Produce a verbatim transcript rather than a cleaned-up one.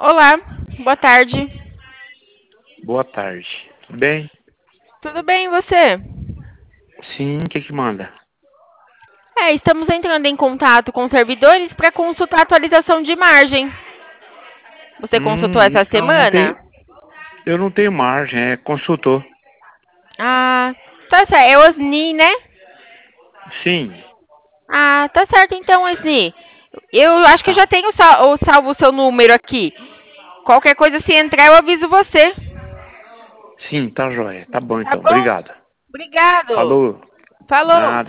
Olá, boa tarde. Boa tarde. Tudo bem? Tudo bem, e você? Sim, o que que manda? É, estamos entrando em contato com servidores para consultar a atualização de margem. Você consultou Hum, essa não, não tenho. semana? Eu não tenho margem, é consultor. Ah, tá certo. É Osni, né? Sim, Ah, tá certo então, Osni. Eu acho que eu tá. já tenho sal- o salvo o seu número aqui. Qualquer coisa, se entrar, eu aviso você. Sim, tá joia. Tá bom Tá então. bom? Obrigado. Obrigado. Falou. Falou. Nada.